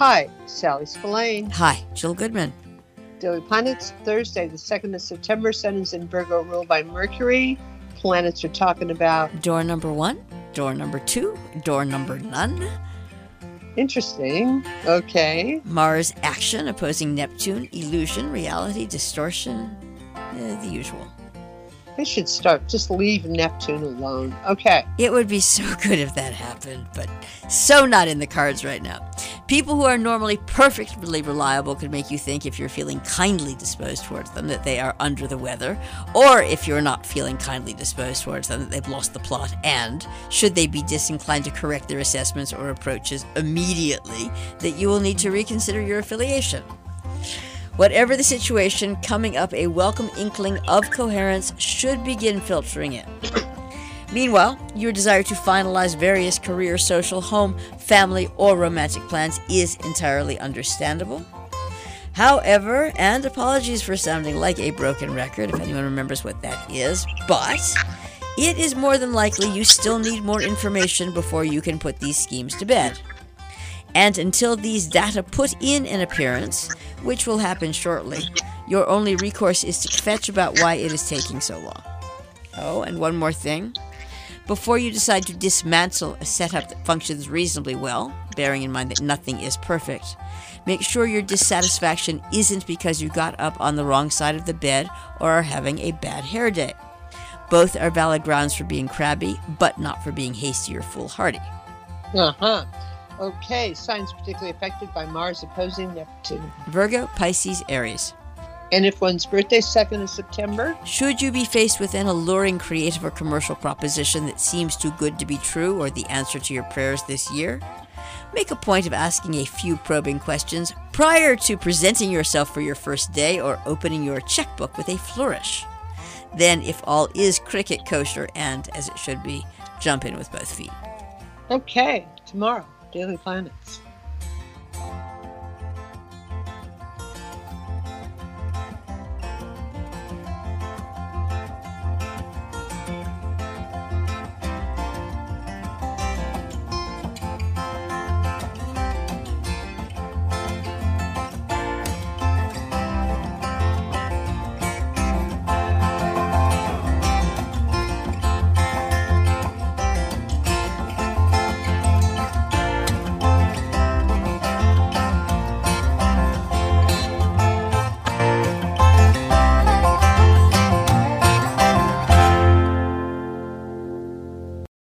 Hi, Sally Spillane. Hi, Jill Goodman. Daily Planets, Thursday, the 2nd of September. Sun is in Virgo, ruled by Mercury. Planets are talking about door number 1, door number 2, door number none. Interesting. Okay. Mars action opposing Neptune, illusion, reality, distortion, the usual. They should start. Just leave Neptune alone. Okay. It would be so good if that happened, but so not in the cards right now. People who are normally perfectly reliable could make you think, if you're feeling kindly disposed towards them, that they are under the weather, or if you're not feeling kindly disposed towards them, that they've lost the plot, and should they be disinclined to correct their assessments or approaches immediately, that you will need to reconsider your affiliation. Whatever the situation, coming up a welcome inkling of coherence should begin filtering in. Meanwhile, your desire to finalize various career, social, home, family, or romantic plans is entirely understandable. However, and apologies for sounding like a broken record, if anyone remembers what that is, but it is more than likely you still need more information before you can put these schemes to bed. And until these data put in an appearance, which will happen shortly, your only recourse is to fetch about why it is taking so long. Oh, and one more thing. Before you decide to dismantle a setup that functions reasonably well, bearing in mind that nothing is perfect, make sure your dissatisfaction isn't because you got up on the wrong side of the bed or are having a bad hair day. Both are valid grounds for being crabby, but not for being hasty or foolhardy. Uh-huh. Okay, signs particularly affected by Mars opposing Neptune. Virgo, Pisces, Aries. And if one's birthday, 2nd of September? Should you be faced with an alluring creative or commercial proposition that seems too good to be true, or the answer to your prayers this year, make a point of asking a few probing questions prior to presenting yourself for your first day or opening your checkbook with a flourish. Then, if all is cricket kosher and, as it should be, jump in with both feet. Okay, tomorrow. Daily Planets.